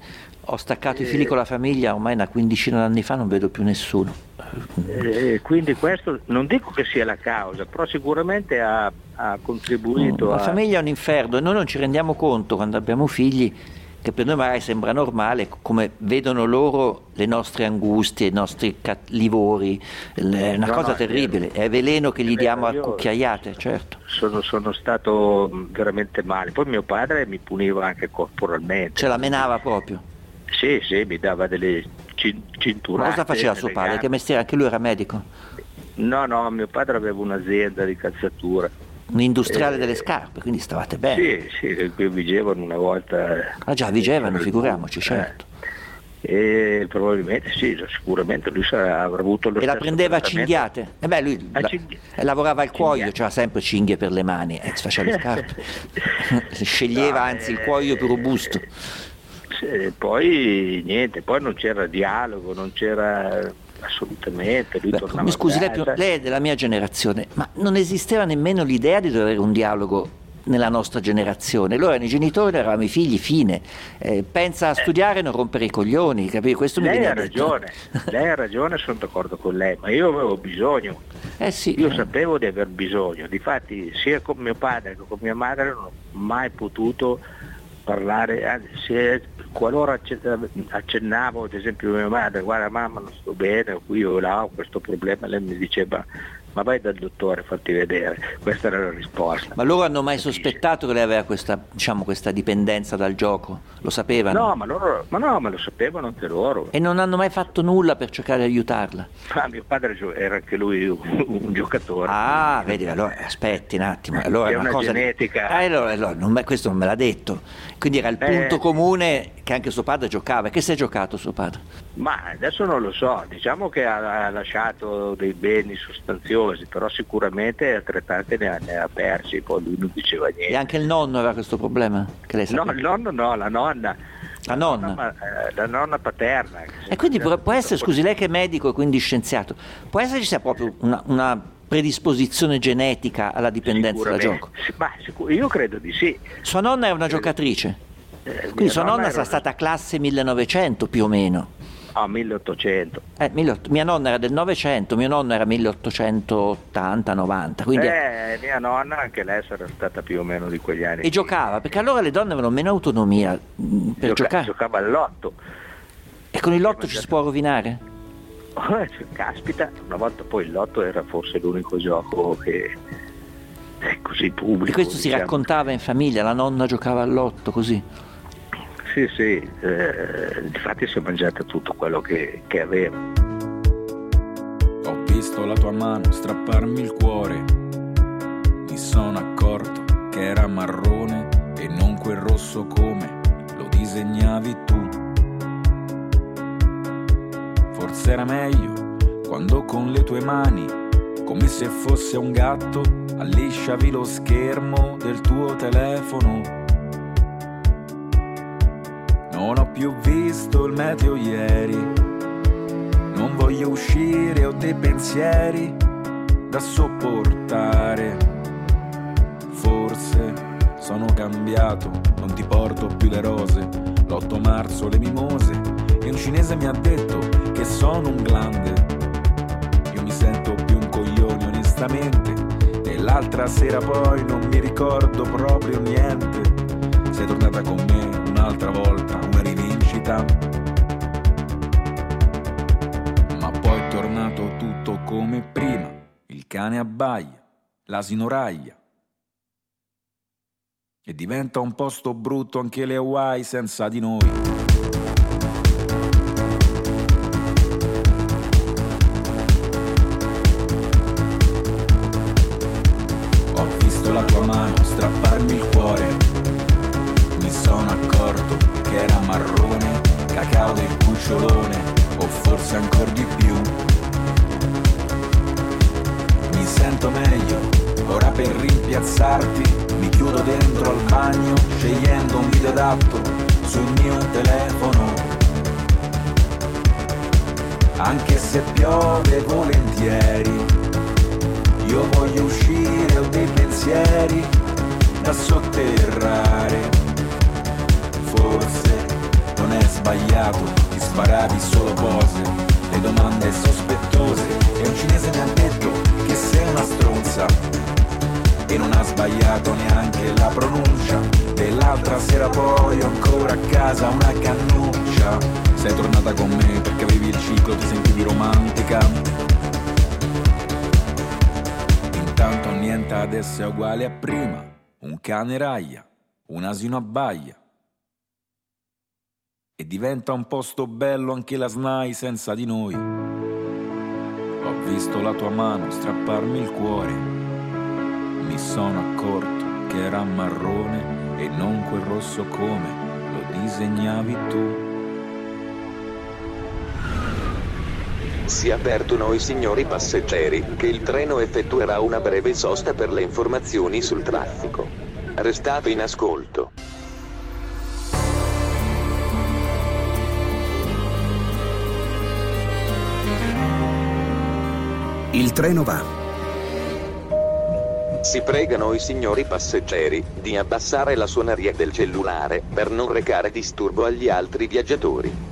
Ho staccato i fili con la famiglia ormai una quindicina d'anni fa, non vedo più nessuno. Eh, quindi questo non dico che sia la causa, però sicuramente ha, ha contribuito. La a... famiglia è un inferno e noi non ci rendiamo conto quando abbiamo figli che per noi magari sembra normale come vedono loro le nostre angustie, i nostri cat- livori, è una No, cosa no, è terribile, vero. è veleno che È gli vero, diamo a io- cucchiaiate, certo. Sono, sono stato veramente male. Poi mio padre mi puniva anche corporalmente. Ce la menava proprio. Sì, sì, mi dava delle cin- cinturate. Ma cosa faceva suo nelle padre? gambe. Che mestiere? Anche lui era medico? No, no, mio padre aveva un'azienda di calzatura. Un industriale Eh, delle scarpe, quindi stavate bene. Sì, sì, qui Vigevano una volta. Ah già, Vigevano, figuriamoci, certo. E probabilmente sì, sicuramente lui sarà, avrà avuto lo E la stesso prendeva a trattamento. cinghiate? E beh, lui A la- cinghi- lavorava al cuoio, cinghiate. c'era sempre cinghie per le mani, eh, faceva le scarpe. Sceglieva No, anzi il eh, cuoio più robusto. Sì, poi niente, poi non c'era dialogo, non c'era assolutamente. Lui Beh, tornava mi scusi, a lei, casa. più- lei è della mia generazione, ma non esisteva nemmeno l'idea di dover avere un dialogo nella nostra generazione. Loro erano i genitori, noi eravamo i figli, fine. Eh, pensa a studiare e non rompere i coglioni, capito? Questo mi Lei viene ha detto. ragione, lei ha ragione, sono d'accordo con lei, ma io avevo bisogno. Eh sì. Io sapevo di aver bisogno, difatti sia con mio padre che con mia madre non ho mai potuto parlare, anzi, se qualora acce- accennavo ad esempio a mia madre, guarda mamma non sto bene, qui o là ho questo problema, lei mi diceva ma vai dal dottore, fatti vedere, questa era la risposta. Ma loro hanno mai sospettato che lei aveva questa, diciamo, questa dipendenza dal gioco? Lo sapevano? No, ma loro, ma no, ma lo sapevano anche loro. E non hanno mai fatto nulla per cercare di aiutarla? Ah, mio padre gio- era anche lui un, un giocatore. Ah, vedi, allora aspetti un attimo. Allora È è una, una cosa di- genetica. Eh, allora, allora, non me- questo non me l'ha detto. Quindi era il Eh. punto comune che anche suo padre giocava. Che si è giocato suo padre? Ma adesso non lo so, diciamo che ha, ha lasciato dei beni sostanziosi, però sicuramente altrettanti ne ha, ne ha persi, poi lui non diceva niente. E anche il nonno aveva questo problema? Che lei No, sapeva? il nonno no, la nonna. La nonna? Ma, eh, la nonna paterna. E quindi può, può essere, scusi, lei che è medico e quindi scienziato, può essere ci sia proprio una, una predisposizione genetica alla dipendenza da gioco? Sì, ma sicur- io credo di sì. Sua nonna è una giocatrice? Eh, Quindi mia sua nonna era sarà una- stata classe millenovecento più o meno. Ah, milleottocento. Eh, milleottocento mia nonna era del Novecento, mio nonno era milleottocentottanta novanta, quindi Eh, mia nonna anche lei sarà stata più o meno di quegli anni. e giocava, perché allora le donne avevano meno autonomia mh, per Gioca- giocare. Giocava all'otto. E con il lotto ci si può rovinare? Eh, Caspita, una volta poi il lotto era forse l'unico gioco che è così pubblico. E questo si diciamo. raccontava in famiglia, la nonna giocava al lotto così. Sì, sì, eh, infatti si è mangiato tutto quello che, che aveva. Ho visto la tua mano strapparmi il cuore, mi sono accorto che era marrone e non quel rosso come lo disegnavi tu. Forse era meglio quando con le tue mani, come se fosse un gatto, allisciavi lo schermo del tuo telefono. Non ho più visto il meteo ieri, non voglio uscire, ho dei pensieri da sopportare. Forse sono cambiato, non ti porto più le rose, l'otto marzo le mimose, e un cinese mi ha detto che sono un glande. Io mi sento più un coglione onestamente, e l'altra sera poi non mi ricordo proprio niente. Sei tornata con me un'altra volta, una rivincita, ma poi è tornato tutto come prima. Il cane abbaia, l'asino raglia, e diventa un posto brutto anche le Hawaii senza di noi. Ho visto la tua mano strapparmi il cuore, mi sono accorto che era marrone, cacao del cucciolone, o forse ancora di più. Mi sento meglio, ora per rimpiazzarti mi chiudo dentro al bagno, scegliendo un video adatto sul mio telefono. Anche se piove volentieri, io voglio uscire, ho dei pensieri da sotterrare. Forse non è sbagliato sbagliato, ti sparavi solo pose, le domande sospettose, e un cinese mi ha detto che sei una stronza, e non ha sbagliato neanche la pronuncia. E l'altra sera poi ho ancora a casa una cannuccia. Sei tornata con me perché avevi il ciclo, ti sentivi romantica. Intanto niente adesso è uguale a prima. Un cane raia, un asino abbaia. E diventa un posto bello anche la S N A I senza di noi. Ho visto la tua mano strapparmi il cuore. Mi sono accorto che era marrone e non quel rosso come lo disegnavi tu. Si avvertono i signori passeggeri che il treno effettuerà una breve sosta per le informazioni sul traffico. Restate in ascolto. Il treno va. Si pregano i signori passeggeri di abbassare la suoneria del cellulare per non recare disturbo agli altri viaggiatori.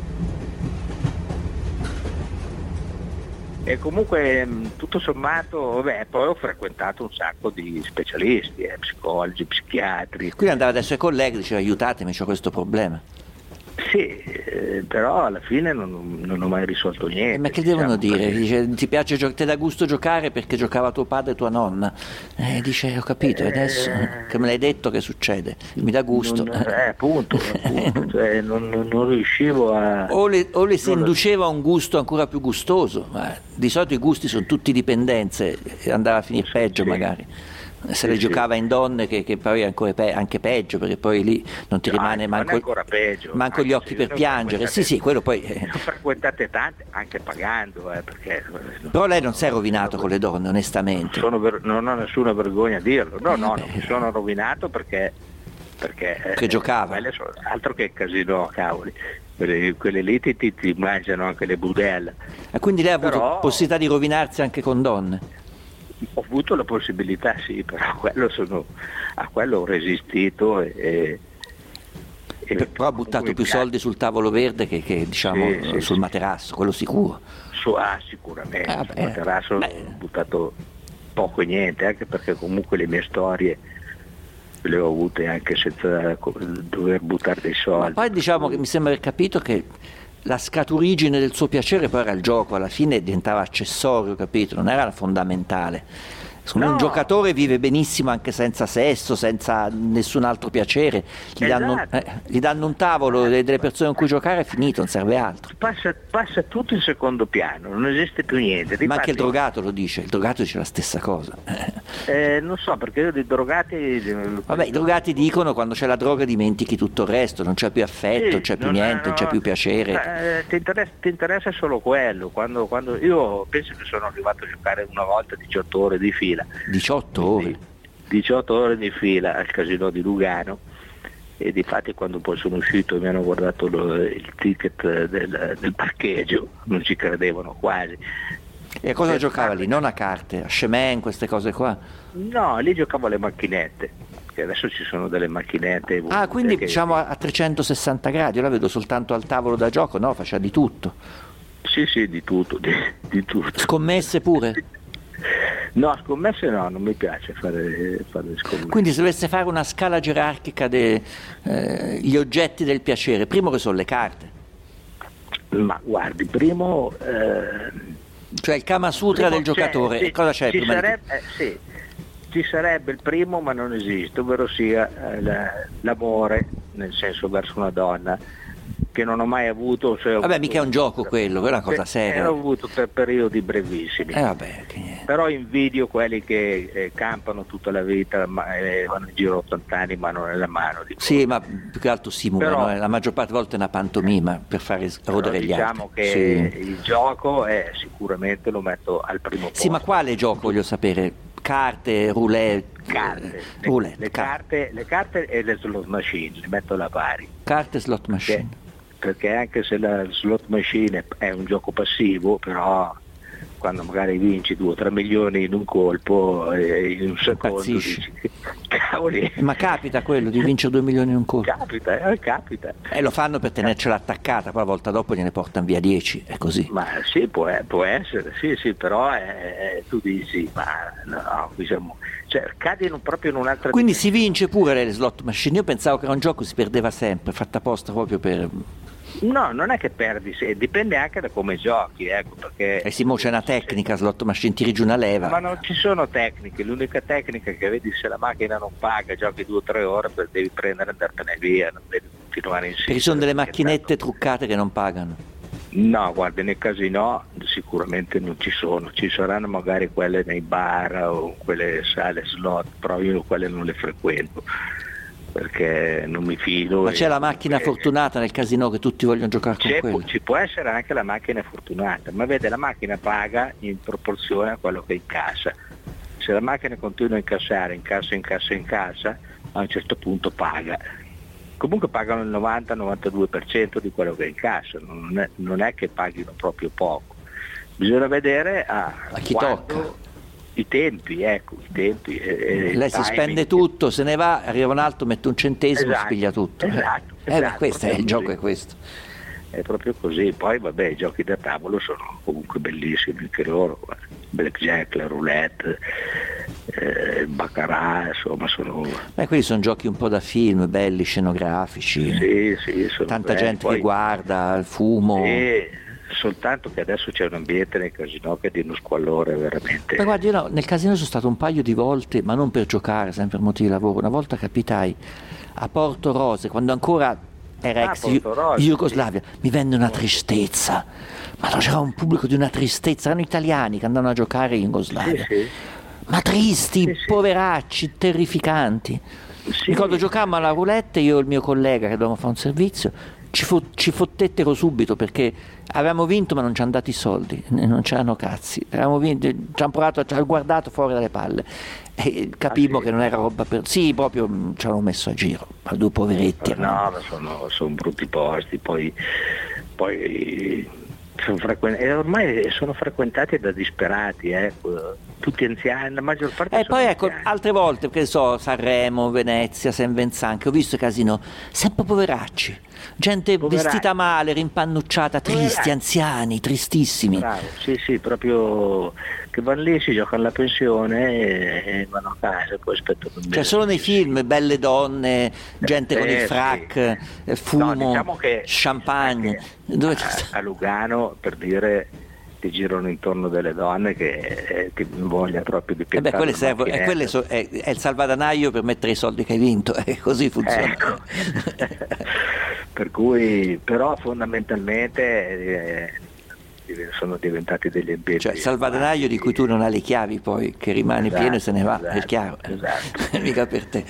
E comunque tutto sommato, vabbè, poi ho frequentato un sacco di specialisti, eh, psicologi, psichiatri. Quindi andava dai suoi colleghi e diceva aiutatemi, c'ho questo problema. Sì, eh, però alla fine non, non ho mai risolto niente. Ma che diciamo, devono dire? perché... Dice, ti piace, gio- ti dà gusto giocare perché giocava tuo padre e tua nonna. Eh, dice, ho capito, e adesso Eh, che me l'hai detto che succede? Mi dà gusto. Non, eh, appunto, appunto cioè, non, non- non riuscivo a... O le, o le si non- induceva a un gusto ancora più gustoso, ma di solito i gusti sono tutti dipendenze, e andava a finire peggio magari. Se le Sì, giocava in donne che, che poi è ancora pe- anche peggio, perché poi lì non ti No, rimane non è manco, ancora peggio, manco anche gli occhi se per ne ho piangere. Sì, frequentate- sì, quello poi... eh. ne ho frequentate tante, anche pagando, eh, perché... Però lei non si è rovinato con le donne, onestamente. Sono ver- non ho nessuna vergogna a dirlo. No, no, non mi sono rovinato perché... Perché, Che giocava. quelle sono- altro che casino, cavoli. Quelle, quelle lì ti, ti- ti mangiano anche le budelle. E quindi lei ha avuto Però- possibilità di rovinarsi anche con donne? Ho avuto la possibilità, sì, però quello sono, a quello ho resistito e... e Però ha buttato comunque più mi piace. soldi sul tavolo verde che, che, diciamo Sì, sì, sul materasso, quello sicuro. Su, ah, sicuramente, Ah, sul beh, materasso beh. ho buttato poco e niente, anche perché comunque le mie storie le ho avute anche senza co- dover buttare dei soldi. Poi diciamo che mi sembra aver capito che la scaturigine del suo piacere poi era il gioco, alla fine diventava accessorio, capito? Non era fondamentale. Secondo me un No. giocatore vive benissimo anche senza sesso, senza nessun altro piacere. Gli, danno, Esatto. eh, gli danno un tavolo e delle persone con cui giocare, è finito, non serve altro. Passa, passa tutto in secondo piano, non esiste più niente. Ma anche il Difatti, drogato lo dice, il drogato dice la stessa cosa. eh, non so, perché io dei drogati... Vabbè, i drogati dicono quando c'è la droga dimentichi tutto il resto, non c'è più affetto, Sì, non c'è più non- niente, non c'è no, più piacere. eh, ti, interessa, ti interessa solo quello. Quando, quando io penso che sono arrivato a giocare una volta diciotto ore di fila. diciotto ore. diciotto ore di fila al casino di Lugano, e difatti quando poi sono uscito e mi hanno guardato lo- il ticket del, del parcheggio non ci credevano quasi. E a cosa Per giocava farli- lì? Non a carte, a Shemen, queste cose qua. No, lì giocavo alle macchinette, che adesso ci sono delle macchinette. Ah, quindi che- diciamo a a trecentosessanta gradi, io la vedo soltanto al tavolo da gioco, no? Faceva di tutto. Sì, sì, di tutto, di, di tutto. Scommesse pure? No, scommesse no, non mi piace fare, fare scommesse. Quindi se dovesse fare una scala gerarchica degli oggetti del piacere, primo che sono le carte, Ma guardi, primo... eh, cioè il Kama Sutra primo del giocatore, c'è, sì, cosa c'è ci prima di sarebbe, eh, sì, ci sarebbe il primo, ma non esiste, ovvero sia eh, la- l'amore, nel senso verso una donna, che non ho mai avuto. Se ho Vabbè, avuto- mica è un gioco quello, quella è una cosa Eh, seria. Ho avuto per periodi brevissimi. Eh vabbè, che niente. Però invidio quelli che eh, campano tutta la vita, ma eh, vanno in giro ottanta anni mano nella mano. Dico. Sì, ma più che altro simulano, Però- eh, la maggior parte delle volte è una pantomima per fare Però rodere gli diciamo altri. che Sì. il gioco è sicuramente lo metto al primo posto. Sì, ma quale gioco voglio sapere? Carte, roulette, Carte, eh, le, roulette, le carte, carte, le carte e le slot machine, le metto alla pari. carte, slot machine. Perché anche se la slot machine è un gioco passivo, però quando magari vinci due o tre milioni in un colpo e in un secondo Impazzisci. dici, cavolo, cavoli. Ma capita quello di vincere due milioni in un colpo? Capita, eh, capita. E lo fanno per tenercela attaccata, poi la volta dopo gliene portano via dieci, è così. Ma sì, può, può essere, sì, sì, però eh, tu dici, ma no, diciamo, cioè cadi in un, proprio in un'altra. Quindi si vince pure le slot machine. Io pensavo che era un gioco che si perdeva sempre, fatta apposta proprio per. No, non è che perdi, dipende anche da come giochi, ecco, perché. E sì, mo c'è una tecnica, slot machine, tiri giù una leva. Ma non ci sono tecniche, l'unica tecnica che vedi, se la macchina non paga, giochi due o tre ore, devi prendere e andartene via, non devi continuare insieme. Perché ci sono delle macchinette truccate che non pagano. No, guarda, nei casino sicuramente non ci sono, ci saranno magari quelle nei bar o quelle sale slot, però io quelle non le frequento perché non mi fido. Ma c'è la macchina fortunata nel casino che tutti vogliono giocare con quella? Ci può essere anche la macchina fortunata, ma vede, la macchina paga in proporzione a quello che incassa. Se la macchina continua a incassare, incassa, incassa, incassa, a un certo punto paga. Comunque pagano il novanta novantadue per cento di quello che incassano, non è, non è che paghino proprio poco. Bisogna vedere a, a chi tocca. I tempi, ecco, i tempi. E, Lei si spende tutto, se ne va, arriva un altro, mette un centesimo, esatto, spiglia tutto. Esatto, eh, esatto, beh, questo è il così. gioco, è questo. È proprio così. Poi vabbè, i giochi da tavolo sono comunque bellissimi anche loro, blackjack, la roulette, eh, il baccarat, insomma sono. Beh, quelli sono giochi un po' da film, belli, scenografici. Sì, sì, sono tanta belli. gente Poi, che guarda, il fumo. Sì, soltanto che adesso c'è un ambiente nel casino che è di uno squallore veramente. Ma guardi, io no, nel casino sono stato un paio di volte, ma non per giocare, sempre per motivi di lavoro. Una volta capitai a Porto Rose, quando ancora era ah, ex Rose, Jugoslavia, sì. Mi venne una tristezza. Ma no, c'era un pubblico di una tristezza, erano italiani che andavano a giocare in Jugoslavia. Sì, sì. Ma tristi, sì, sì. poveracci, terrificanti. Sì. Ricordo giocammo alla roulette, io e il mio collega che dovevamo fare un servizio, ci, fo- ci fottettero subito perché avevamo vinto ma non ci hanno dato i soldi, non c'erano cazzi, avevamo vinto, ci hanno provato, ci hanno guardato fuori dalle palle e capimmo ah, sì. che non era roba per. Sì, proprio ci hanno messo a giro, ma due poveretti. No, ma sono, sono brutti posti, poi, poi sono frequen- e ormai sono frequentati da disperati, eh. Tutti anziani, la maggior parte. E poi anziani. ecco, altre volte, che so, Sanremo, Venezia, Saint Vincent, che ho visto casino, sempre poveracci, gente poveracci. Vestita male, rimpannucciata, tristi, poveracci. Anziani, tristissimi. Bravo, sì, sì, proprio che vanno lì, si giocano la pensione e, e vanno a casa e poi aspettano. Cioè solo nei film, belle donne, gente eh, con il frac, sì. fumo, no, diciamo che champagne. Dove a, a Lugano, per dire, ti girano intorno delle donne che, eh, che non voglia proprio di pensare. Eh beh, quelle servono, eh, quelle so, è, è il salvadanaio per mettere i soldi che hai vinto, e così funziona. Ecco. Per cui, però fondamentalmente eh, sono diventati degli ambienti. Cioè salvadanaio di cui tu non hai le chiavi poi, che rimane esatto, pieno e se ne va, esatto, è chiaro. Esatto. Mica per te.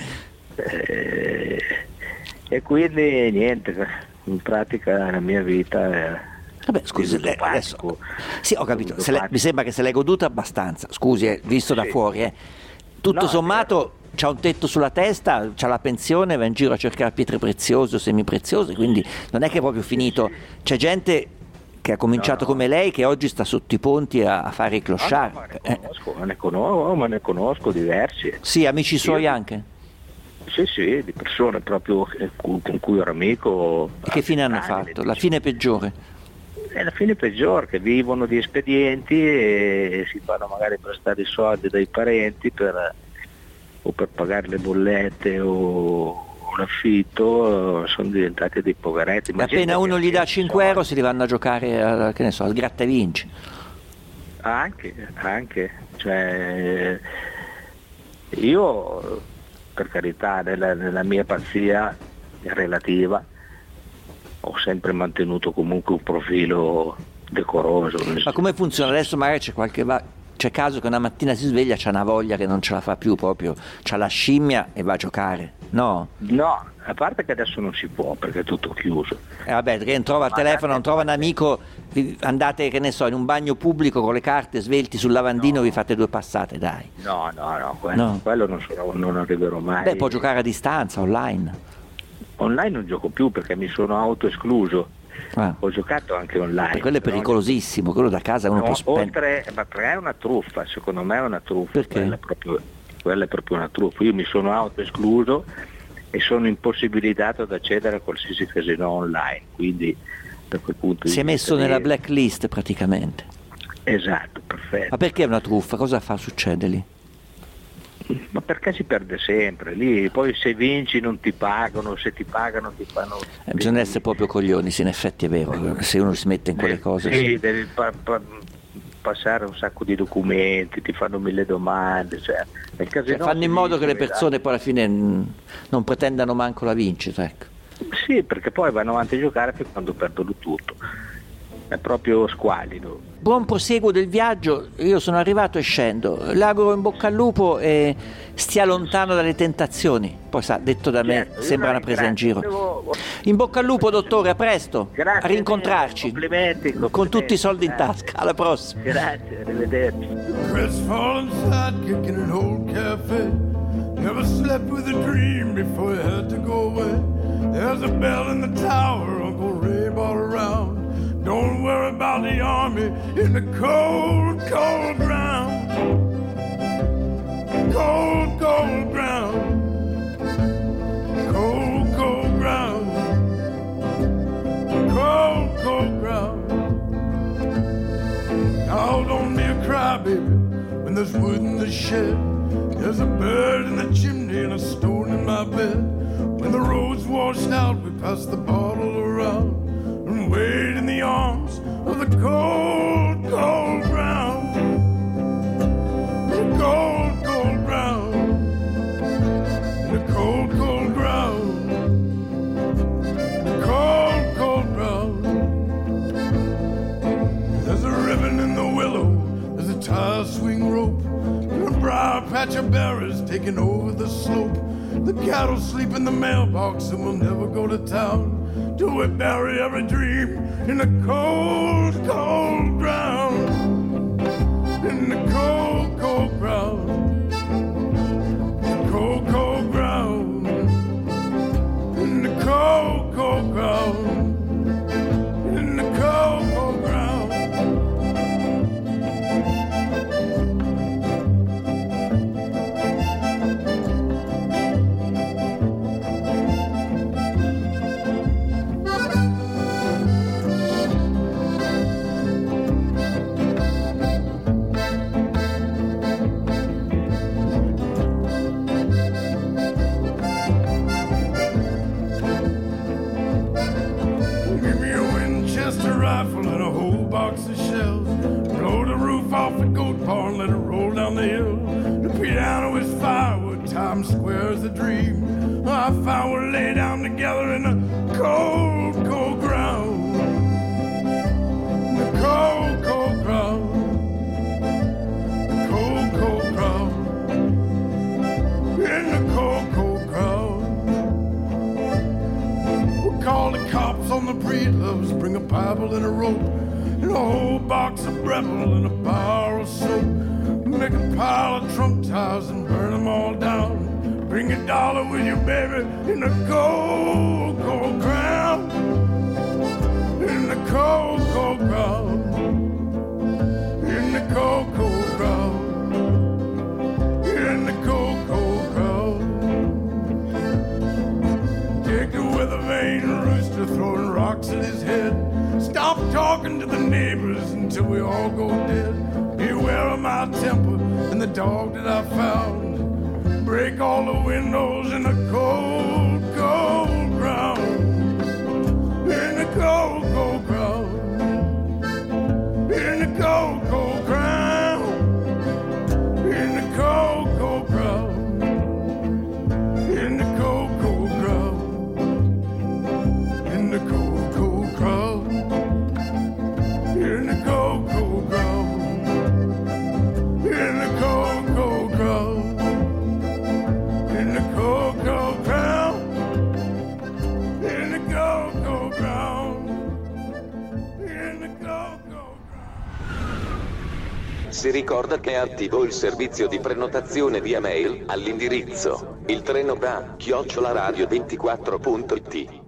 Eh, e quindi niente, in pratica la mia vita è. Vabbè, scusi, lei, adesso, sì, ho capito, se le, mi sembra che se l'hai goduta abbastanza, scusi, eh, visto sì. da fuori, eh. tutto no, sommato eh. c'ha un tetto sulla testa, c'ha la pensione, va in giro a cercare pietre preziose o semipreziose, quindi non è che è proprio finito, c'è gente che ha cominciato no, no. come lei che oggi sta sotto i ponti a, a fare i clochard. No, no, ma, ne conosco, eh. ne conosco, ma ne conosco diversi. Sì, amici suoi Io, anche? Sì, sì, di persone proprio con cui ero amico. E che fine hanno fatto? La fine peggiore? È la fine peggiore, che vivono di espedienti e si fanno magari prestare i soldi dai parenti per, o per pagare le bollette o l'affitto, sono diventati dei poveretti. Ma appena uno gli dà cinque euro si li vanno a giocare a, che ne so, al gratta e vinci. Anche, anche, cioè io per carità nella, nella mia pazzia relativa ho sempre mantenuto comunque un profilo decoroso. Ma come funziona? Adesso magari c'è qualche va- c'è caso che una mattina si sveglia, c'ha una voglia che non ce la fa più proprio, c'ha la scimmia e va a giocare, no? No, a parte che adesso non si può perché è tutto chiuso. Eh vabbè, che trova il telefono, non trova un amico, andate che ne so in un bagno pubblico con le carte svelti sul lavandino, no. vi fate due passate, dai. No, no, no, quello, no. quello non, sono, non arriverò mai. Beh, può giocare a distanza, online. Online non gioco più perché mi sono autoescluso. Ah. Ho giocato anche online. Ma quello è pericolosissimo, quello da casa uno no, può spendere. Oltre, ma è una truffa, secondo me è una truffa. Perché? Proprio, quella è proprio una truffa. Io mi sono autoescluso e sono impossibilitato ad accedere a qualsiasi casino online, quindi da quel punto di si è messo vista nella di... blacklist praticamente. Esatto, perfetto. Ma perché è una truffa? Cosa fa? Succede lì? Ma perché si perde sempre lì, poi se vinci non ti pagano, se ti pagano ti fanno... Eh, bisogna essere proprio coglioni, sì, in effetti è vero, se uno si mette in quelle cose. Sì, sì. devi pa- pa- passare un sacco di documenti, ti fanno mille domande, cioè, nel casino Cioè, fanno in modo che le vince, persone poi alla fine n- non pretendano manco la vincita, ecco. Sì, perché poi vanno avanti a giocare fin quando perdono tutto, è proprio squallido. Buon proseguo del viaggio, io sono arrivato e scendo, l'auguro in bocca al lupo e stia lontano dalle tentazioni, poi sa, detto da me, Certo, sembra una presa in giro. In bocca al lupo dottore, a presto, Grazie, a rincontrarci, complimenti, complimenti, con tutti i soldi in grazie. tasca, alla prossima. Grazie, arrivederci. Crestfallen sidekick in an old cafe. Never slept with a dream before you had to go away. There's a bell in the tower, Uncle Ray brought around. Don't worry about the army in the cold, cold ground. Cold, cold ground. Cold, cold ground. Cold, cold ground. Now don't be a crybaby when there's wood in the shed. There's a bird in the chimney and a stone in my bed. When the road's washed out, we pass the bottle around and wait in the arms of the cold, cold ground. The cold, cold ground. The cold, cold ground. The cold, cold ground. There's a ribbon in the willow, there's a tire swing rope, and a briar patch of berries taking over the slope. The cattle sleep in the mailbox and we'll never go to town till we bury every dream in the cold, cold ground. In the cold, cold ground. The cold, cold ground. In the cold, cold ground. In the cold, cold ground. Rifle and a whole box of shells. Blow the roof off the goat barn, let it roll down the hill. The piano is firewood, Times Square is a dream. I found we'll lay down together in the cold, cold ground. The cold, cold ground. The cold, cold ground. In the cold, cold ground. We'll call the cops on the breedloves, bring a Bible and a rope, and a whole box of Breville and a bar of soap. Make a pile of trunk tires and burn them all down. Bring a dollar with you, baby, in the cold, cold ground. In the cold, cold ground. In the cold, cold ground. In the cold, cold ground. Take the weather vane rooster throwing rocks at his head. Stop talking to the neighbors until we all go dead. Beware of my temper and the dog that I found. Break all the windows in the cold, cold ground. In the cold, cold ground. In the cold, cold ground. In the cold, cold ground. In the cold, cold ground. In the cold, cold ground. In the cold, cold ground. In the cold, cold ground. In the cold, cold ground. In the cold, cold ground. In the cold, cold ground. Si ricorda che è attivo il servizio di prenotazione via mail all'indirizzo il treno va chiocciola radio ventiquattro punto it.